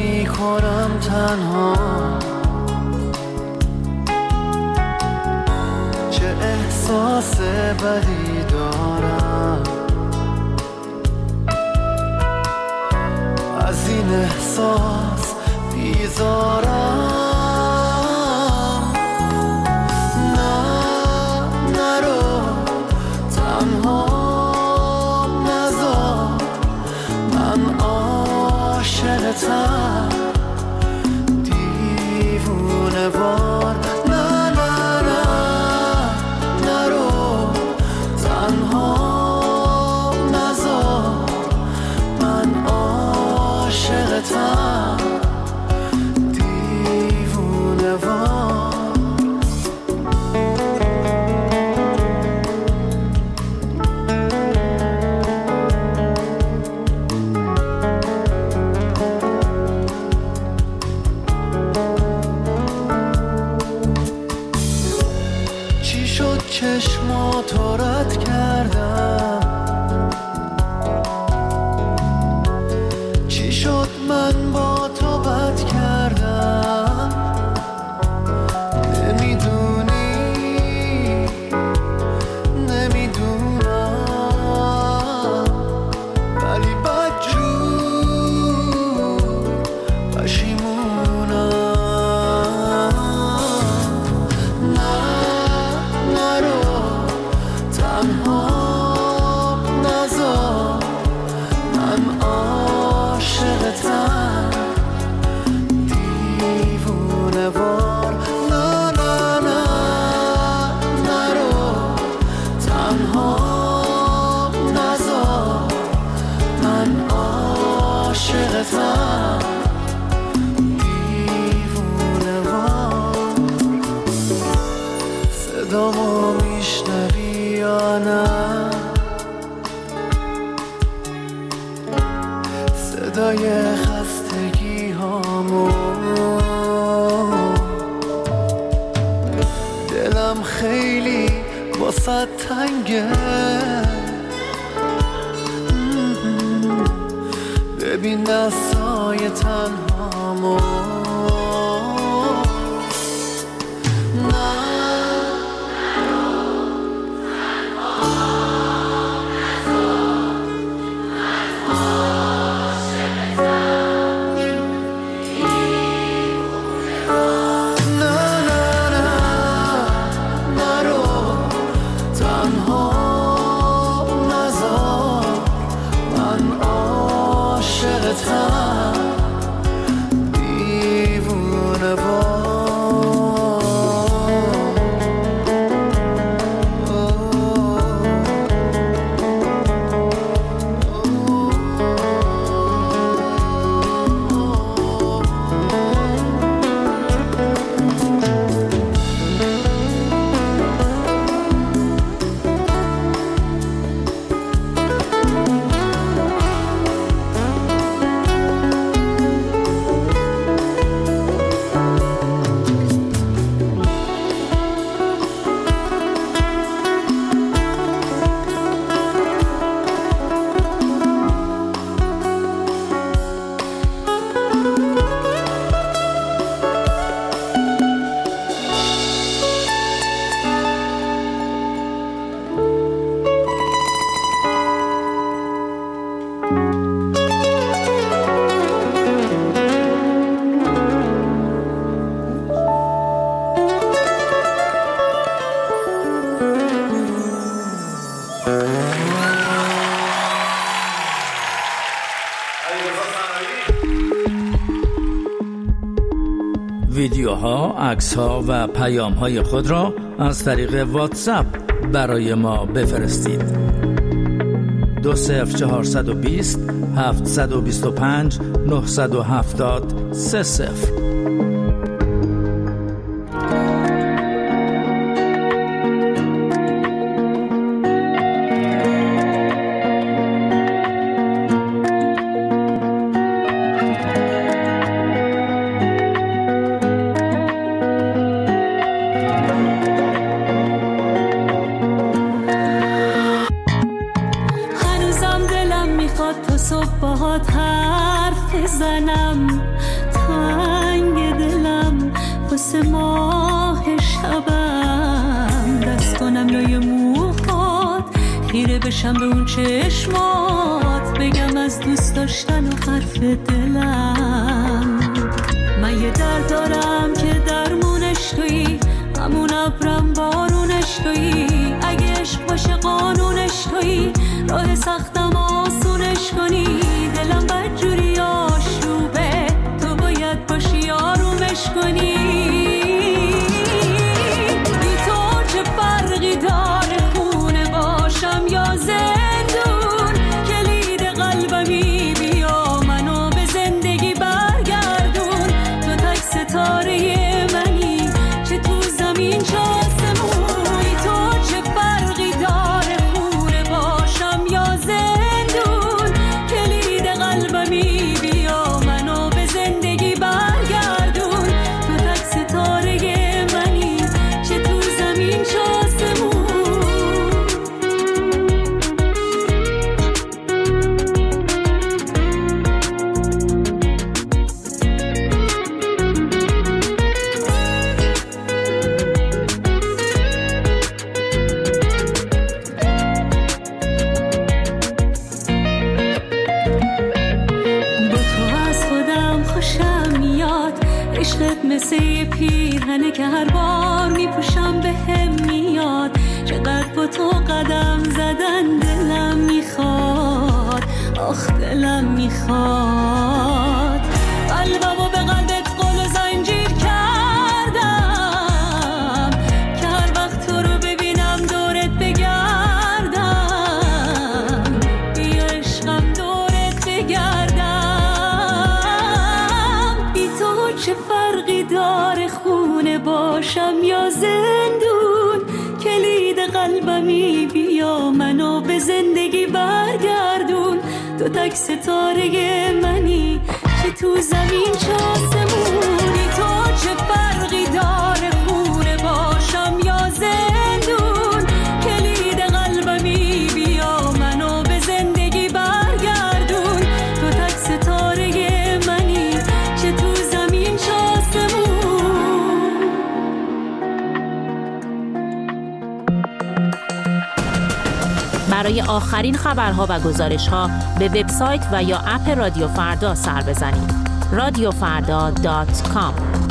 میکنم تنها، چه احساس بدی دارم، از این احساس بیزارم. دیوونه وار نه نه نه نرو، تنها نذار، من عاشقتم دیوونه وار. چشماتو رد کردم، چی شد من با تو بد کردم، نمیدونی نمیدونم، ولی بدجور پشیمونم. دیوونه وار نه نه نه نرو، تنها نذار، من عاشقتم دیوونه وار. صدامو میشنوی یا نه؟ صدای خستگی هامو، دلم خیلی واسه تنگه، ببین دستای تنهامو. ویدیوها، عکس‌ها و پیام‌های خود را از طریق واتساپ برای ما بفرستید. 20420 725 970 30. مثل ماه شبم، دست کنم لای موهات، خیره بشم به اون چشمات، بگم از دوست داشتن و حرف دلم. من یه درد دارم که درمونش تویی، همون ابرم بارونش تویی، اگه عشق باشه قانونش تویی، راه سختم آسونش کنی. دلم بدجوری آشوبه، تو باید باشی آرومش کنی. بی تو چه فرقی داره خونه باشم یا زندون، کلید قلبمی بیا منو به زندگی برگردون. تو تک ستاره منی، چه تو زمین چه آسمون. بی تو چه فرقی داره خونه باشم یا زندون، کلید قلبمی بیا منو به زندگی برگردون. تو تک ستاره منی، چه تو زمین چه آسمون. با تو از خودم خوشم میاد، عشقت مثل یه پیرهنه که هر بار میپوشم به هم میاد. چقدر با تو قدم زدن دلم میخواد، آخ دلم میخواد. قلبمو به قلبت قل و زنجیر کردم، که هر وقت تو رو ببینم دورت بگردم. بیا عشقم دورت بگردم. بی تو چه فرقی داره خونه باشم یا زندون، کلید قلبمی بیا منو به زندگی برگردون. تو تک ستاره منی، چه تو زمین چه آسمون. بی تو چه فرقی داره خونه باشم یا زندون، کلید قلبمی بیا منو به زندگی برگردون. تو تک ستاره منی، چه تو زمین چه آسمون. برای آخرین خبرها و گزارش‌ها به وبسایت و یا اپ رادیو فردا سر بزنید. radiofarda.com.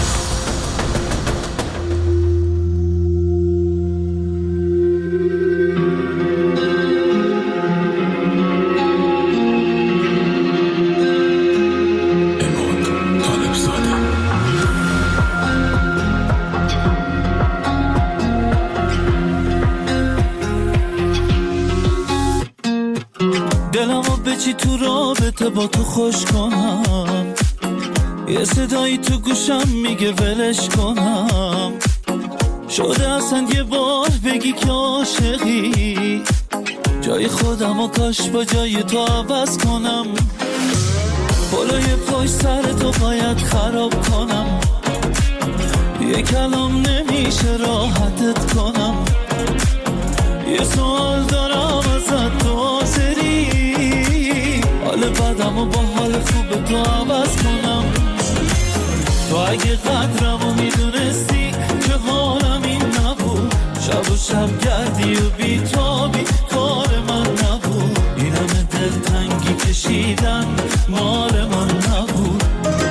دلمو به چی تو رابطه با تو خوش کنم، یه صدایی تو گوشم میگه ولش کنم. شده اصلا یه بار بگی که عاشقی، جای خودمو کاش با جای تو عوض کنم. بالای پای سر تو باید خراب کنم، یه کلام نمیشه راحتت کنم. یه سوال دارم ازت، تو حاضری حال بدمو با حال خوب تو عوض کنم؟ تو اگه قدرمو میدونستی که حالم این نبود، شب و شب گردی و بیتابی کار من نبود. این همه دلتنگی کشیدن مال من نبود.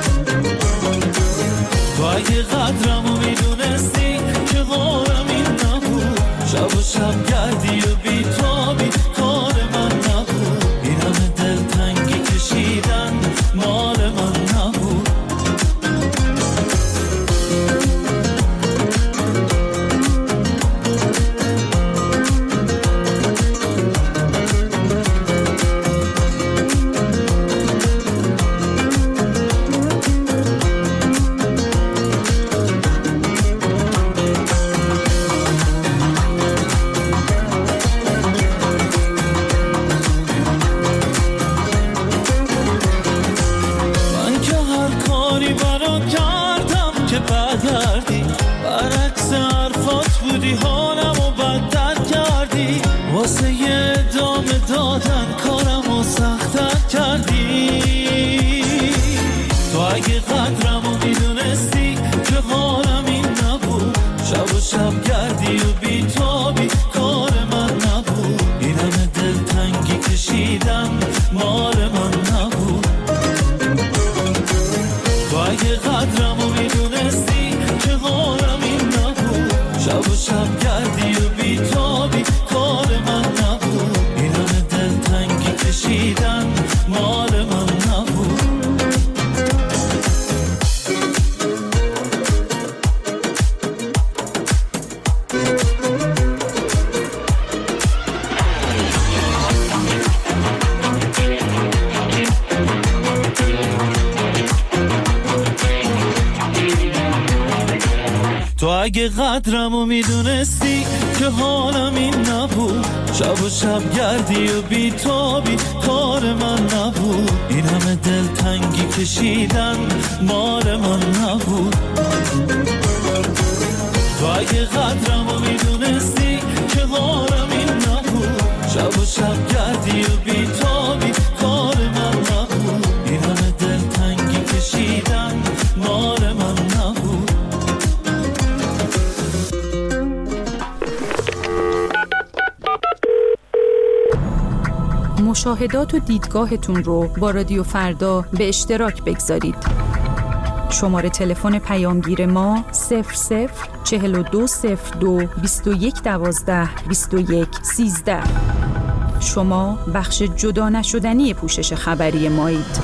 تو اگه قدرمو میدونستی که حالم این نبود، شب و شب گردی و بیتابی کار من نبود. این همه دلتنگی کشیدن مال من نبود. تو اگه قدرمو میدونستی که حالم این قدرمو میدونستی که حالم این نبود، شب و شب گردی و بیتابی کار من نبود، این همه دلتنگی کشیدن مال من نبود. تو اگه قدرمو میدونستی که حالم این نبود، شب و شب گردی و بیتابی کار من نبود، این همه دلتنگی کشیدن مال من نبود. تو اگه قدرمو میدونستی که حالم این نبود، شب و شب گردی و بیتابی کار من نبود، این همه دلتنگی کشیدن مال من نبود. مشاهدات و دیدگاهتون رو با رادیو فردا به اشتراک بگذارید. شماره تلفن پیامگیر ما 004202 2112 2113. شما بخش جدا نشدنی پوشش خبری مایید.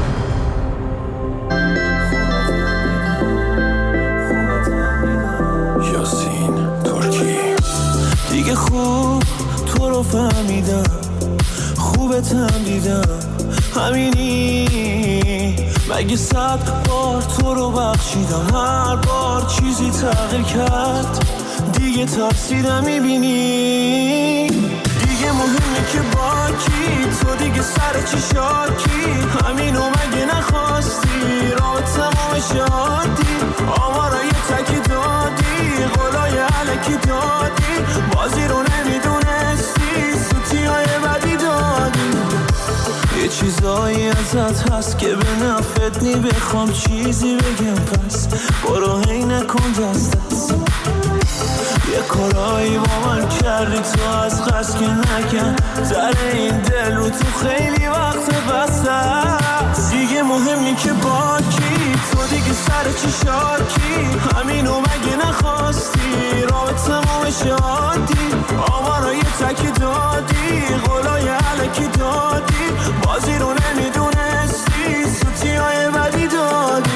یاسین ترکی دیگه خوب تو رو فهمیدم، خوبتم دیدم، همینی مگه 100 بار تو رو بخشیدم، هر بار چیزی تغییر کرد دیگه تفسیرم میبینی، دیگه مهمه که با کی، تو دیگه سر چی شاکی، همینو مگه نخواستی راه تمام شادی، آمارای تکی دادی، قولای علکی دادی، بازی رو نمیدونستی، سوتی های بدی دادی، یه چیزایی ازت هست که به نفت نی، بخوام چیزی بگم پس برو هی نکن دست دست، یه کارایی با من کردی تو از قصد که نکن، در این دل رو تو خیلی وقت بسته است، دیگه مهمی که با کی، تو دیگه سر چی شاکی، همینو مگه نخواستی راه تمام شادی، آمارای تکی دادی، قولای علکی دادی، بازی رو نمیدونستی، سوتی های بدی دادی.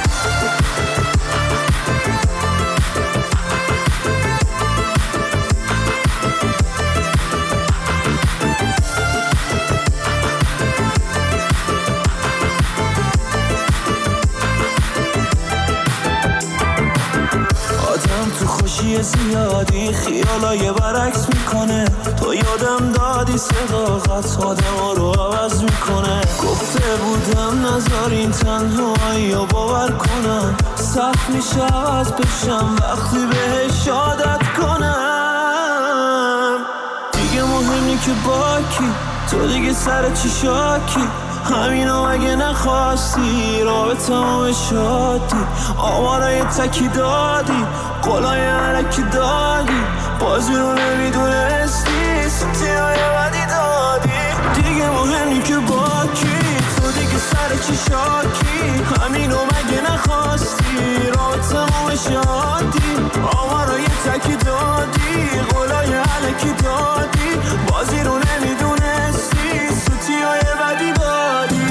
تو خوشی زیادی خیالای برعکس میکنه، تو یادم دادی صداقت آدم رو عوض میکنه، گفته بودم نذارین تنهایی رو باور کنم، سخت میشه عوض بشم وقتی بهش عادت کنم، دیگه مهمی که با کی، تو دیگه سر چی شاکی، همینو اگه نخواستی راه به تمام شادی، آمارای تکی دادی، قولای علکی دادی، بازی رو نمیدونستی، سوتی های بدی دادی، دیگه مهمی که با کی، تو دیگه سر چی شاکی، همینو مگه نخواستی راه به تمام شادی، آمارای تکی دادی، قولای علکی دادی، بازی رو نمیدونستی، سوتی های بدی دادی.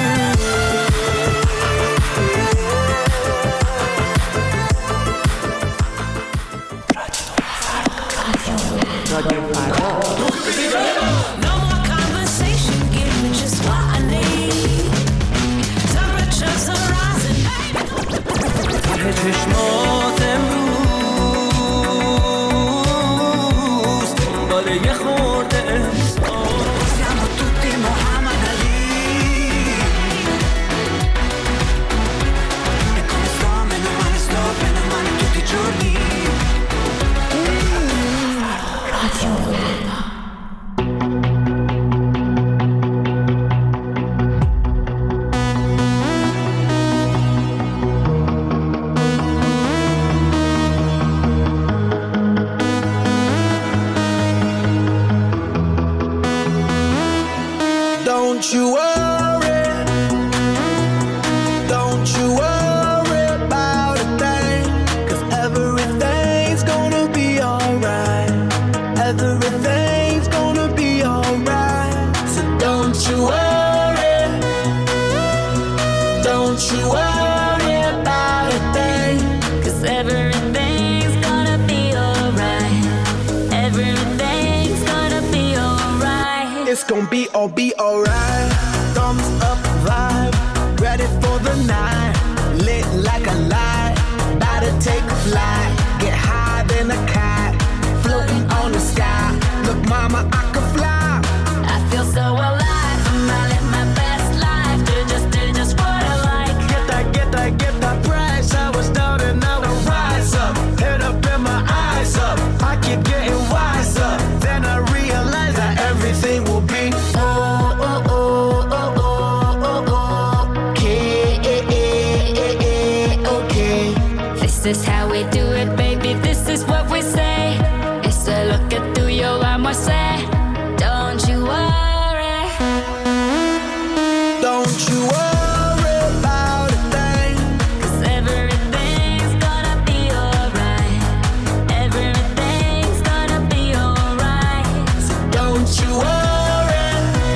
چشمات امروز دنبال یه خورده احساس، siamo tutti Muhammad Ali, e come sto meno male tutti i giorni. Radio Don't you worry, gon' be alright. Thumbs up vibe, ready for the night. Lit like a light, about to take a flight. Get higher than a kite, floating on the sky. Look mama, I can fly. I feel so alive, I'm out in my best life. Do just what I like. Get that price. I was down and now I rise up. Head up and my eyes up. I keep getting wiser. Then I realize that everything will be okay. This is how we do it, baby. This is what we say. It's a look at through your eyes, I say. Don't you worry. Don't you worry about a thing. 'Cause everything's gonna be alright. Everything's gonna be alright. So don't you worry.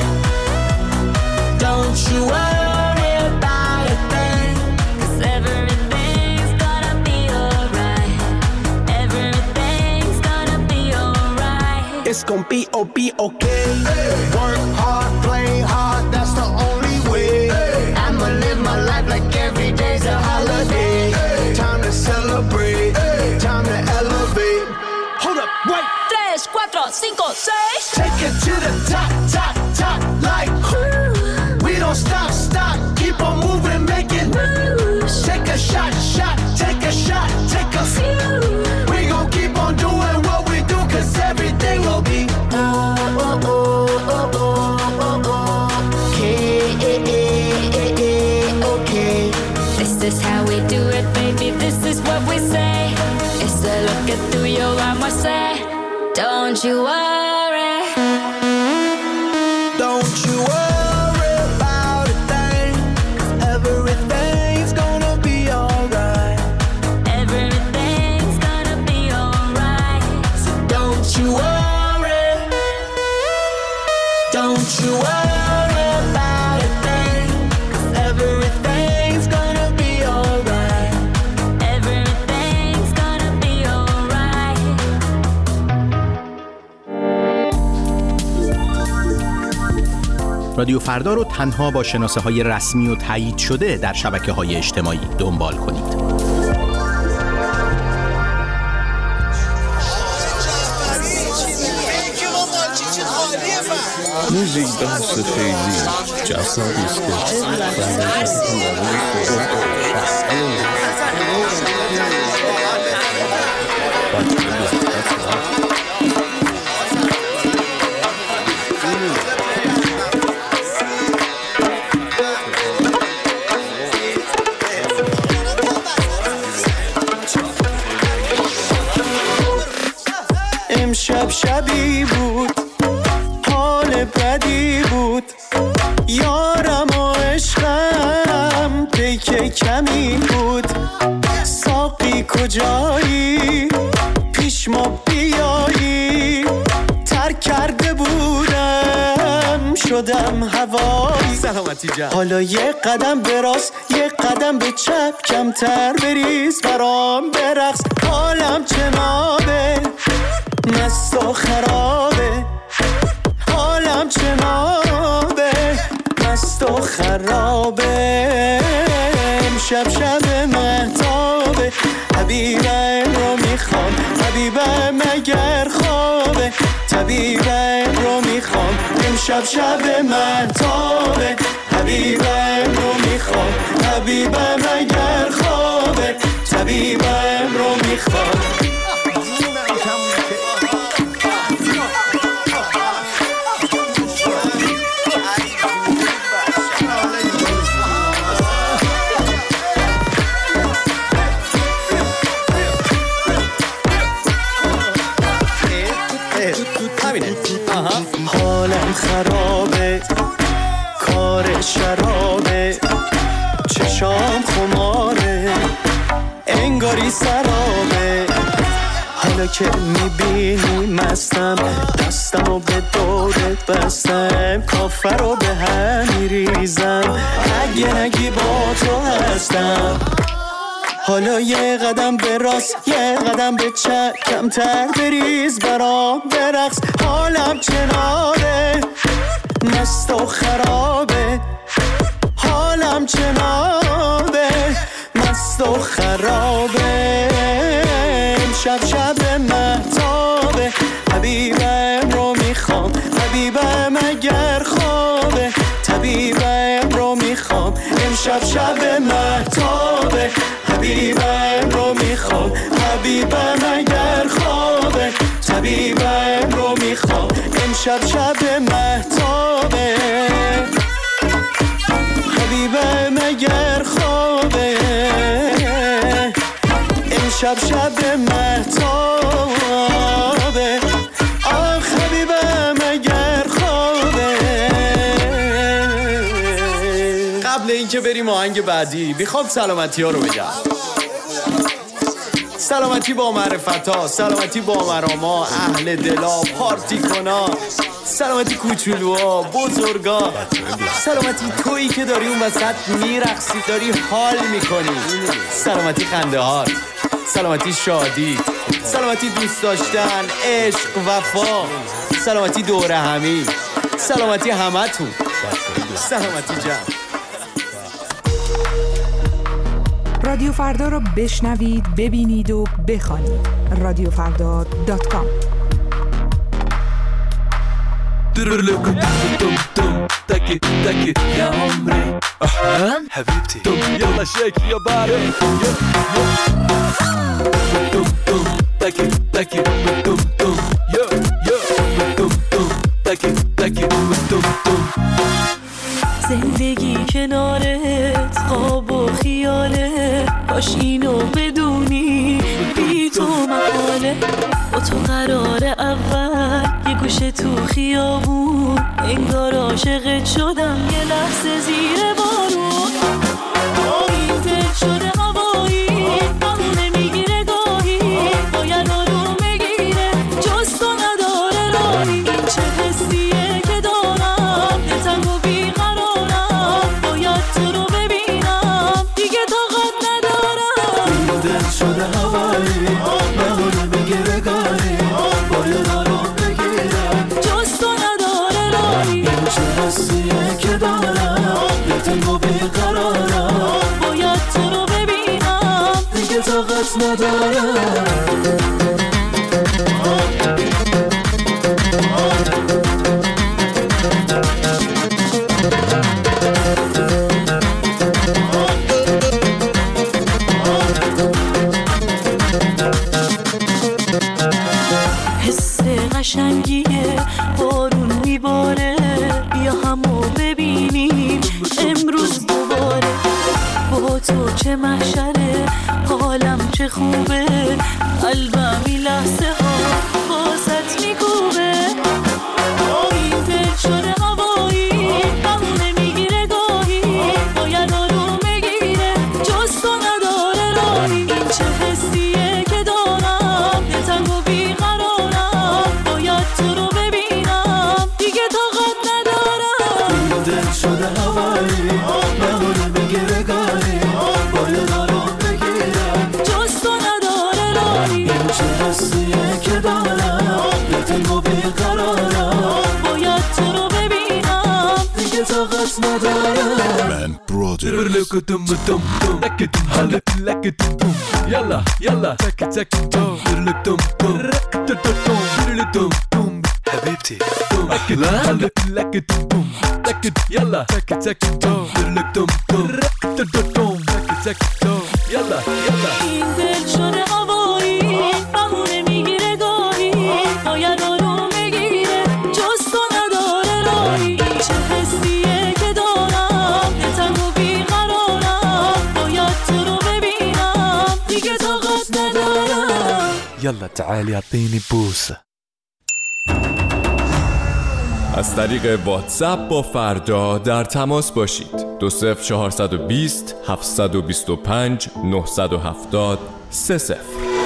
Don't you worry about a thing. 'Cause everything's gonna be alright. Everything's gonna be alright. It's gon' be okay. Work hard, play hard, that's the only way. I'ma live my life like every day's a holiday. Time to celebrate, time to elevate. Hold up, wait. 3, 4, 5, 6. Take it to the top, like we don't stop, keep on moving, make it moves. Take a shot, take a shot, take a few. We gon' keep on doing what we do, 'cause everything will be okay. This is how we do it, baby. This is what we say. It's a look at through your eyes, I say. Don't you worry. Don't you worry about a thing, 'cause everything's gonna be alright. Everything's gonna be alright. So don't you worry. Don't you worry about a thing, 'cause everything's gonna be alright. Everything's gonna be alright. رادیو فردا رو تنها با شناسه‌های رسمی و تایید شده در شبکه‌های اجتماعی دنبال کنید. موزیک بحث خیلی جذابی است امشب شبی بود، حال بدی بود، یارم و عشقم پیک کمی بود. ساقی کجایی؟ پیش ما بیایی. ترک کرده بودم شدم هوایی. سلامتی جان. حالا یه قدم به راست یه قدم به چپ، کمتر بریز برام برقص. حالم جنابه مست و خرابه، حالم چنابه مست و خرابه. امشب شب مهتابه، حبیبم رو میخوام، حبیبم اگر خوابه، طبیبم رو میخوام. امشب شب مهتابه، حبیبم رو میخوام، حبیبم اگر خوابه، طبیبم رو میخوام. حالم خرابه، کار شرابه، چشام خماره، انگاری سرابه. حالا که میبینی مستم، دستمو به دورت بستم، کافه رو به هم میریزم، اگه نگی با تو هستم. حالا یه قدم به راست یه قدم به چپ، کمتر بریز برام برقص. حالم چناره مست و خرابه، حالم جنابه، مست و خرابه. امشب شب مهتابه، حبیبم رو میخوام، حبیبم اگر خوابه، طبیبم رو میخوام. امشب شب مهتابه، حبیبم رو میخوام، حبیبم اگر خوابه، طبیبم رو میخوام. امشب شب مهتابه، حبیبم اگر خوابه، امشب شب مهتابه، آخ حبیبم اگر خوابه. قبل اینکه بریم آهنگ بعدی میخوام سلامتی ها رو بگم. سلامتی با معرفتا، سلامتی با مراما، اهل دلا، پارتی کنا، سلامتی کوچولوها، بزرگا، سلامتی تویی که داری اون وسط میرقصی، داری حال میکنی، سلامتی خنده هات، سلامتی شادی، سلامتی دوست داشتن، عشق، وفا، سلامتی دوره همی، سلامتی همتون، سلامتی جمع. رادیو فردا را بشنوید، ببینید و بخوانید. رادیوفردا.com. تاكي يا عمري حبيبتي يلا شيك يا باري تاكي تاكي زندگی کنارت خواب و خیاله، باش اینو بدونی بی تو محاله. با تو قرار اول یه گوشه تو خیابون، انگار عاشقت شدم یه لحظه زیر بارون. این دل شده هوایی، بهونه میگیره گاهی، باید آروم بگیره، جز تو نداره راهی. این چه حسیه که دارم، دلتنگ و بیقرارم، باید تو رو ببینم، دیگه طاقت ندارم. این دل شده هوایی، بهونه میگیره گاهی، باید آروم بگیره، جز تو نداره راهی. این چه حسیه که دارم، دلتنگ و بیقرارم، باید تو رو ببینم، دیگه طاقت ندارم. حس قشنگیه، بارون میباره، بیا همو ببینیم امروز دوباره. با تو چه محشره، حالم چه خوبه، قلبم این لحظه ها باست میکوبه. این دل شده هوایی، بهونه میگیره گاهی، باید آروم بگیره، جز تو نداره راهی. این چه حسیه که دارم، دلتنگ و بیقرارم، باید تو رو ببینم، دیگه طاقت ندارم. این دل شده هوایی، بهونه میگیره گاهی، باید آروم بگیره، جز تو نداره راهی. این چه حسیه که دارم، دلتنگ و بیقرارم، باید تو رو ببینم، دیگه طاقت ندارم. من برادر يلا يلا تك تك توم تم تم توم حبيبتي لك لك توم تك يلا تك تك توم تم توم تك توم يلا يلا. این دل شده هوایی، بهونه میگیره گاهی، باید آروم بگیره، جز تو نداره راهی. این چه حسیه که دارم، دلتنگ و بیقرارم، باید تو رو ببینم، دیگه طاقت ندارم. يلا تعالي اعطيني بوسه. از طریق واتساپ با فردا در تماس باشید. 20420 725 970 30.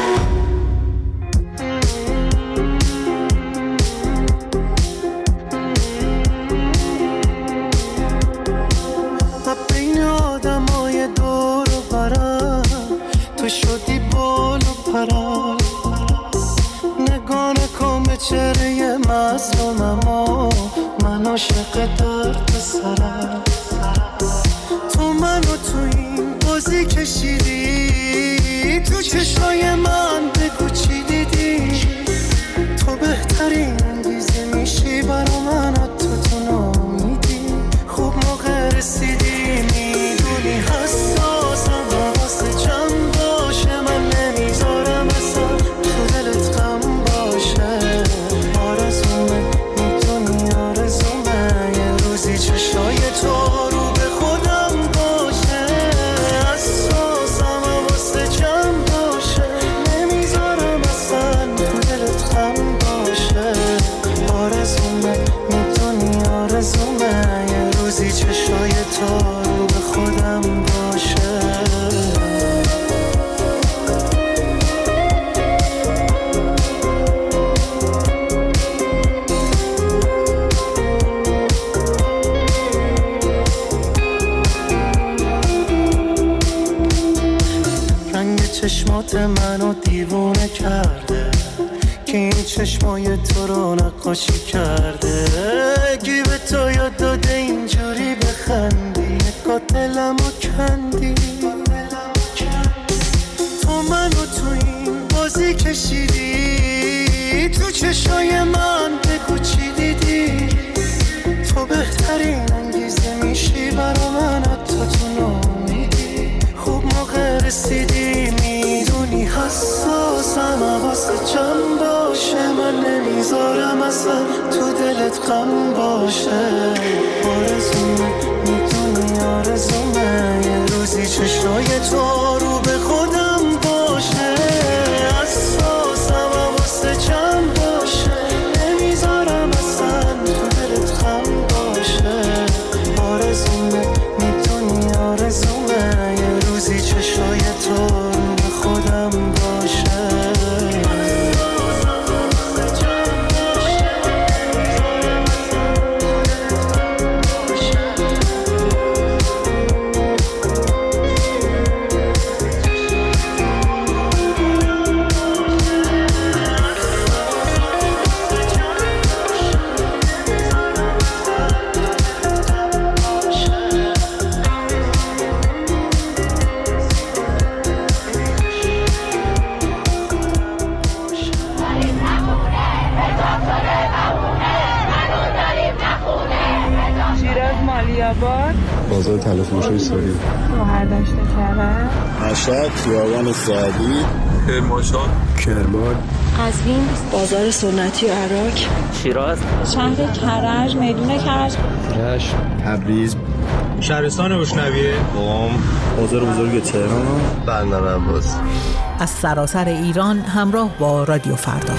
بین آدمای دور و برم تو شدی بال و پرم، نگاه نکن به چهره مظلومم و من عاشق درد سرم. تو منو تو این بازی کشیدی، تو چشای من بگو چی دیدی. تو بهترین انگیزه میشی برا من، تو نامیدی. خوب موقع رسیدی، میدونی حساسم واسه جمع باشه. من نمیذارم اصلا تو دلت غم باشه. آرزومه میدونی آرزومه یه روزی چشای تو رو به خودم باشه. حساسم واسه جمع باشه. نمیذارم اصلا تو دلت غم باشه. آرزومه میدونی آرزومه یه روزی چشای تو رو به خودم باشه. رنگ چشمات منو دیوونه کرده که این چشمای تو رو نقاشی کرده. گی به تو یاد داده اینجوری بخندی، نگاه دلمو کندی. تو منو تو این بازی کشیدی، تو چشای من بگو چی دیدی. تو بهترین انگیزه میشی برا من، تو نامیدی. خوب موقع رسیدی، میدونی حساسم واسه جمع باشه. من نمیذارم اصلا تو دلت غم باشه. آرزومه میدونی آرزومه یه روزی چشای تو رو به خودم باشه. حساسم واسه جمع باشه. نمیذارم اصلا تو دلت غم باشه. آرزومه میدونی آرزومه یه روزی چشای تو رو به خودم باشه. بازار تلفروشی سوری، روهر دشت کرد، مشهد، خیابان سعدی، کرمانشاه، کرمان، قزوین، بازار سنتی و عراق، شیراز، شهر کرج، میدون کرج، رشت، تبریز، شهرستان بشنویه، قم، بازار بزرگ تهران، بندر عباس. از سراسر ایران همراه با رادیو فردا.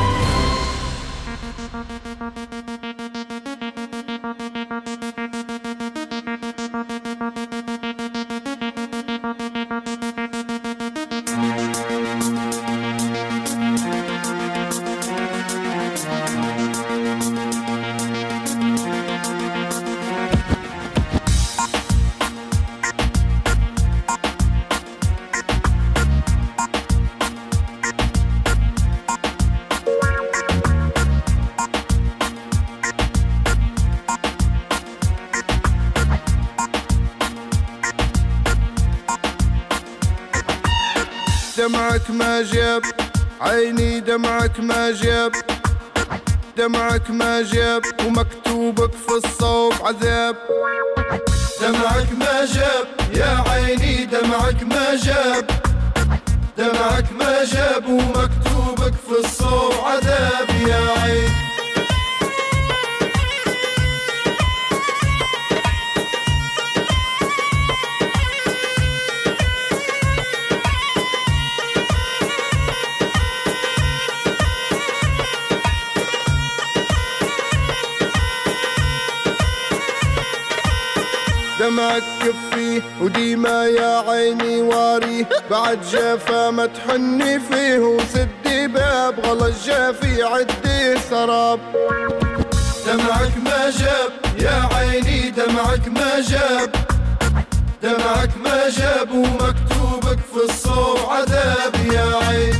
دمعك ما جاب عيني، دمعك ما جاب، دمعك ما جاب، ومكتوبك في الصوب عذاب. دمعك ما جاب يا عيني، دمعك ما جاب، دمعك ما جاب، ومكتوبك في الصوب عذاب يا عين. دمعك كفيه وديما يا عيني واري، بعد جافا ما تحني فيه، وسدي باب غلط جافي عدي سراب. دمعك ما جاب يا عيني، دمعك ما جاب، دمعك ما جاب، ومكتوبك في الصوب عذاب يا عين.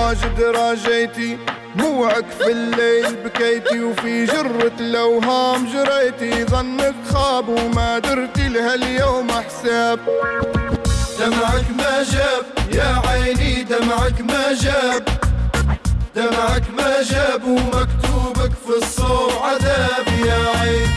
واجد راجيتي موعك في الليل بكيتي وفي جرة الأوهام جريتي ظنك خاب وما درتي لها اليوم حساب دمعك ما جاب يا عيني دمعك ما جاب دمعك ما جاب ومكتوبك في الصوب عذاب يا عين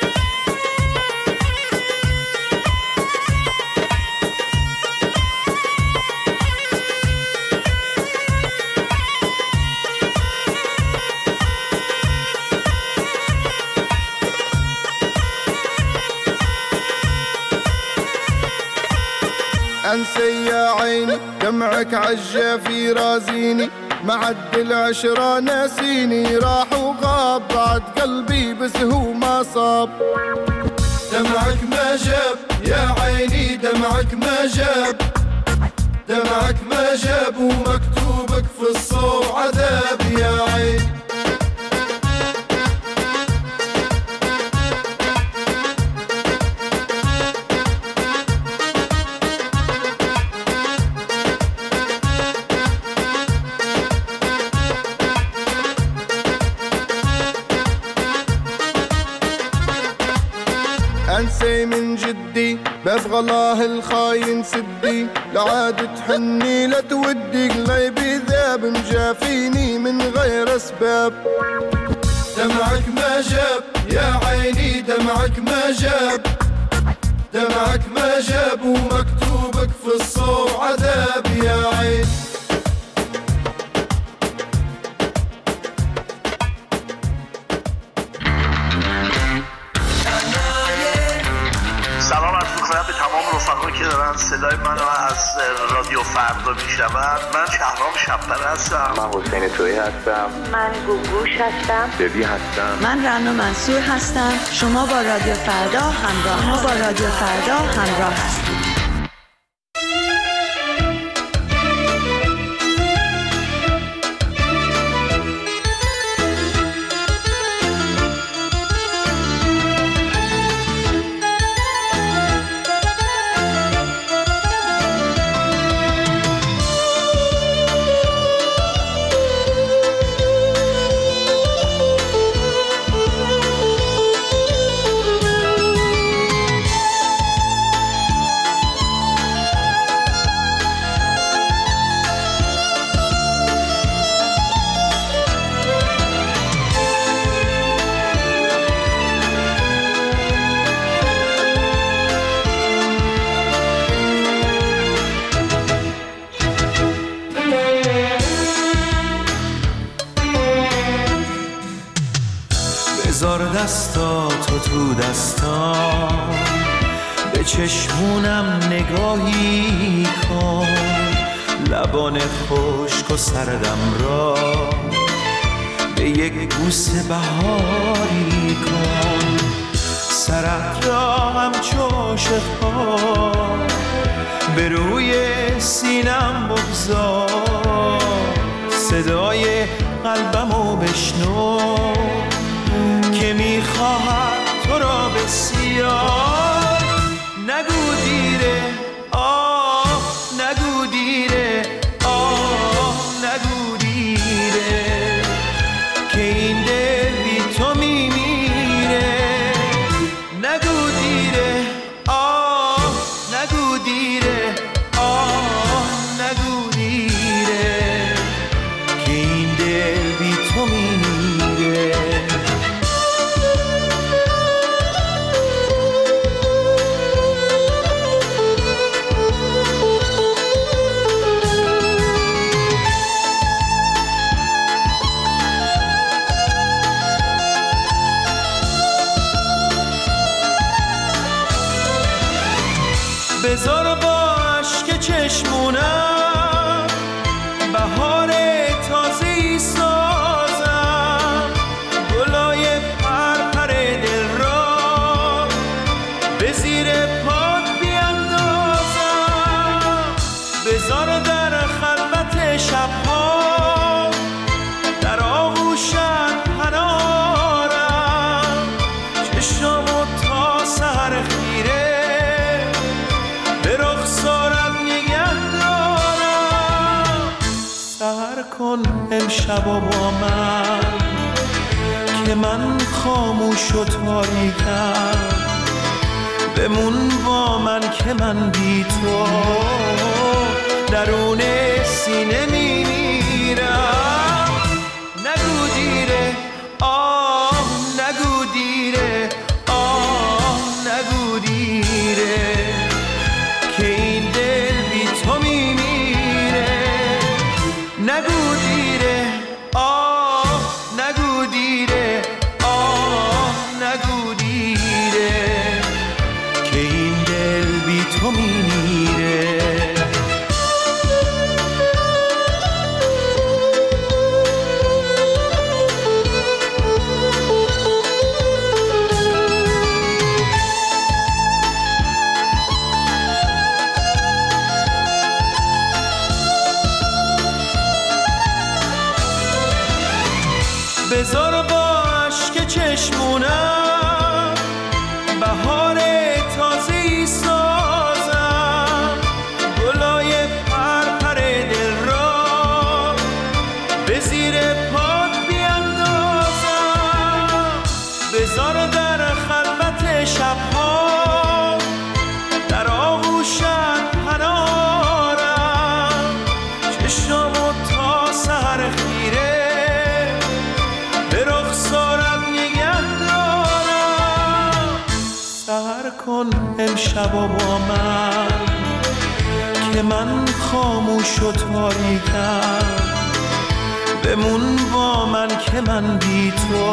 أنسي يا عيني دمعك عالجافي رازيني معد العشرة ناسيني راح وغاب بعد قلبي بس هو ما صاب دمعك ما جاب يا عيني دمعك ما جاب دمعك ما جاب ومكتوبك في الصوب عذاب يا عين أنسي من جدي ببغى الله الخاين سدي لعاد تحني لا تودي قلبي ذاب مجافيني من غير أسباب دمعك ما جاب يا عيني دمعك ما جاب دمعك ما جاب ومكتوبك في الصوب عذاب يا عين سلام عرض می‌کنم به تمام رفقایی که دارن صدای منو از رادیو فردا میشنون. من شهرام شب‌پره هستم. من حسین تویی هستم. من گوگوش هستم. ببی هستم. من رنا منصور هستم. شما با رادیو فردا همراه هستید. بذار دستاتو تو دستام به چشمونم نگاهی کن لبان خشک و سردم را به یک بوسه بهاری کن سرت را همچو شفا به روی سینم بگذار صدای قلبمو بشنو که میخواهد تو را بسیار نگو دیره آه نگو دیره آه نگو دیره که این دل بی تو میمیره نگو دیره آه نگو دیره آه نگو دیره که این دل بی تو میمیره بذار با عشق چشمونم بهار تازه‌ای سازم گلای پرپر دل را به زیر پات بیندازم بذار در خلوت شبها در آغوشت پنارم چشمو تا سحر خیره امشبا با من که من خاموش و تاریکم، بمون با من که من بی تو درون سینه میمیرم. نگو دیره آه نگو دیره آه نگو دیره که این دل بی تو میمیره. نگو دیره آه نگو دیره آه نگو دیره که این دل بی تو میمیره. بذار با عشق چشمونم بهار تازه‌ای سازم، گلای پرپر دل را به زیر پات بیندازم. بذار در خلوت شبها در آغوشت پنارم، چشمو تا سحر خیره کن امشبا با من که من خاموش و تاریکم، بمون با من که من بی تو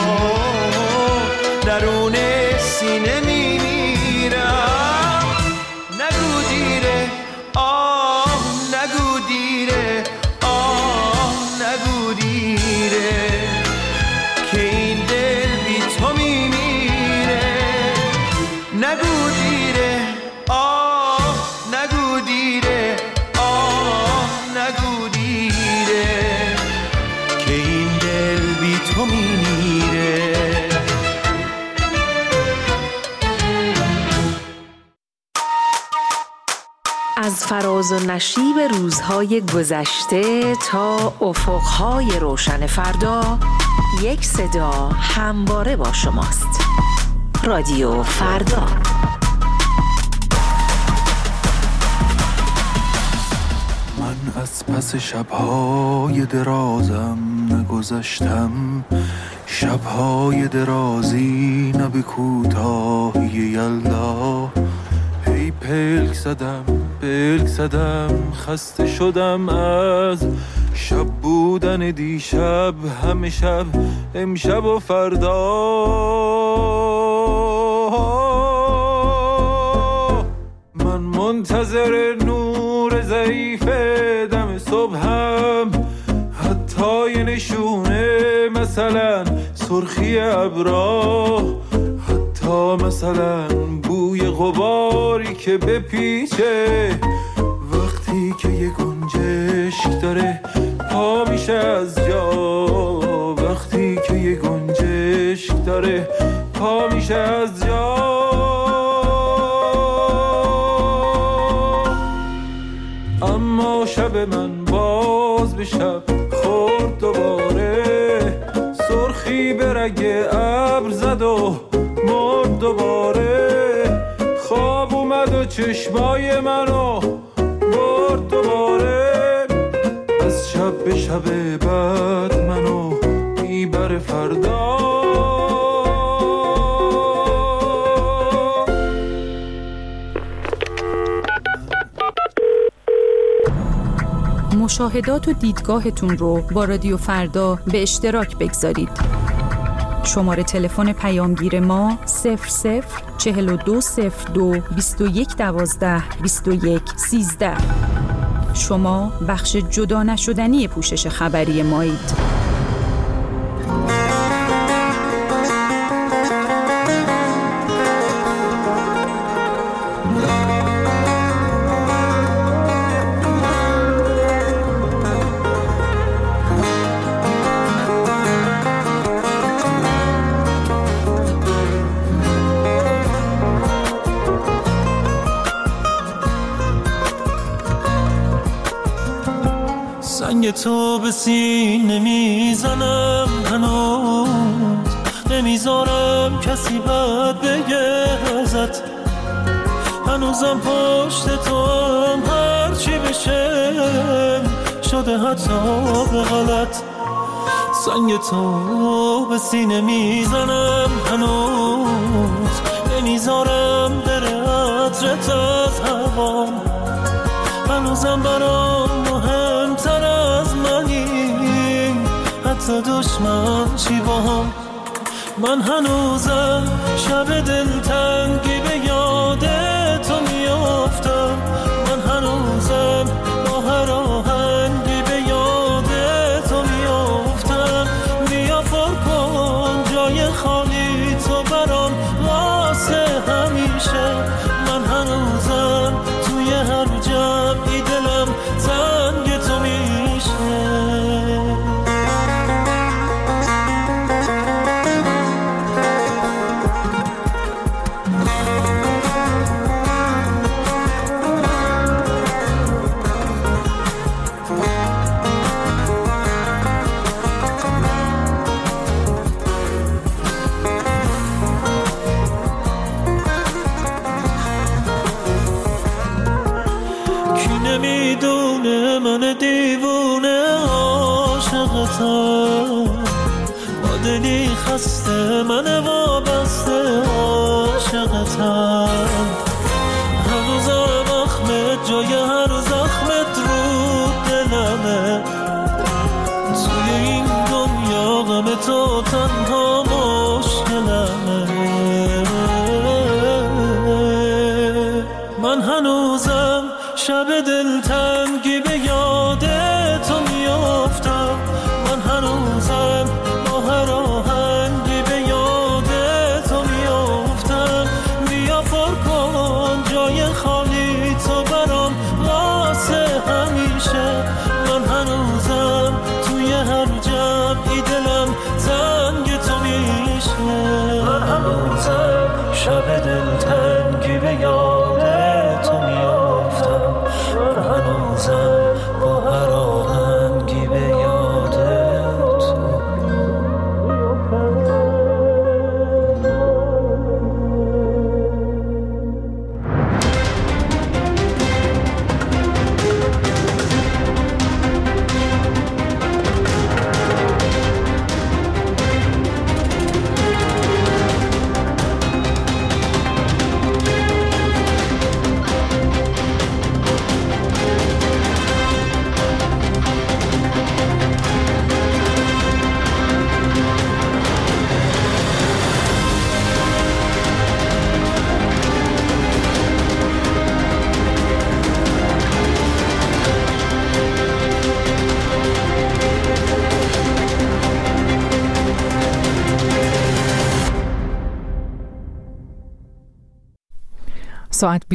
درون سینه میمیرم. نگو دیره آه نگو دیره آه نگو دیره که این دل بی تو میمیره. نگو دیره آه نگو دیره آه نگو دیره که این دل بی تو میمیره. از فراز و نشیب روزهای گذشته تا افقهای روشن فردا، یک صدا همواره با شماست. رادیو فردا. من از پس شبهای درازم نگذشتم، شبهای درازی نه به کوتاهی یلدا. هی پلک زدم خسته شدم از شب بودن دیشب، همه شب امشب و فردا. من منتظر نور ضعیف دم صبحم، حتی یه نشونه مثلا سرخی ابرا، حتی مثلا بوی غباری که بپیچه وقتی که یه گنجشک داره پا میشه از جا، وقتی که یه گنجشک داره پا میشه از جا. اما شب من باز به شب خورد دوباره، سرخی به رگ ابر زد و مرد دوباره. خواب اومد و چشمای منو برد دوباره، از شب به شب بعد منو میبره فردا. مشاهدات و دیدگاهتون رو با رادیو فردا به اشتراک بگذارید. شماره تلفن پیامگیر ما 004202 2112 2113. شما بخش جدا نشدنی پوشش خبری مایید. سنگ تو به سینه میزنم، هنوز نمیذارم کسی بد بگه ازت، هنوزم پشت تو هم هرچی بشه شده حتی به غلط. سنگ تو به سینه میزنم، هنوز نمیذارم بره عطرت از هوام، هنوزم برام مهمتر از منی، حتی دشمن چی باهم. من هنوزم شب دلتنگی به یاد تو میافتم، من هنوزم با هر آهنگی به یاد تو میافتم. بیا پر کن جای خالی تو برام واسه همیشه، من هنوزم توی هر جمعی دلم تنگ تو میشه. نمیدونه من دیوونه عاشقتم، با دلی خسته من وابسته عاشقتم، هنوزم اخمت جای هر زخمت رو دلمه، توی این دنیا غم تو تنها مشکلمه. من هنوزم شب دلتنگی به یاد تو میافتم، من هنوزم با هر آهنگی به یاد تو میافتم. بیا پر کن جای خالی تو برام واسه همیشه، من هنوزم توی هر جمعی دلم تنگ تو میشه. من هنوزم شب دلتنگی به یاد تو میافتم، من هنوزم با هر آهنگی به یاد تو. ساعت